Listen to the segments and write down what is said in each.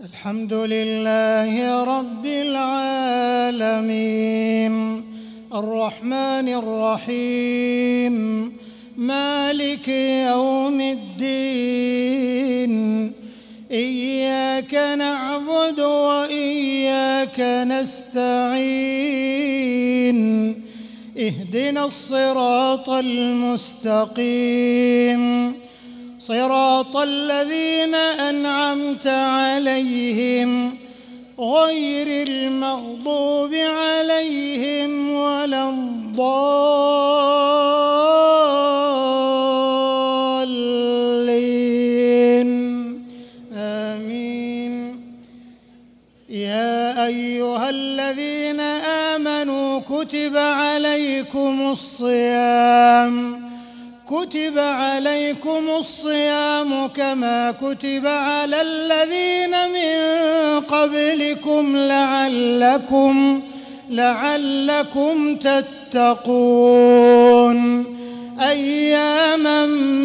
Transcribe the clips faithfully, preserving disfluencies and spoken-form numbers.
الحمد لله رب العالمين الرحمن الرحيم مالك يوم الدين إياك نعبد وإياك نستعين اهدنا الصراط المستقيم صراط الذين أنعمت عليهم غير المغضوب عليهم ولا الضالين آمين. يا أيها الذين آمنوا كتب عليكم الصيام كتب عليكم الصيام كما كتب على الذين من قبلكم لعلكم لعلكم تتقون أياما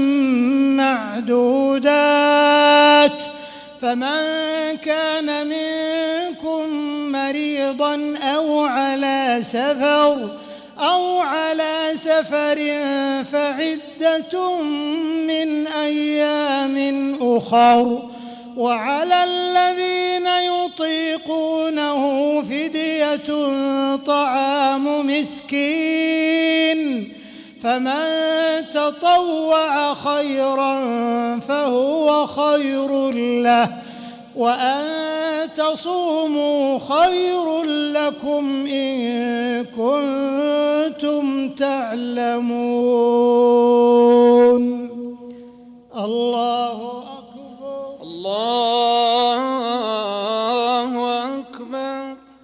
معدودات فمن كان منكم مريضا أو على سفر أو على سفر فعدة من أيام أخر وعلى الذين يطيقونه فدية طعام مسكين فمن تطوع خيرا فهو خير له وأن تصوموا خير لكم إن كنتم تعلمون. الله أكبر الله أكبر.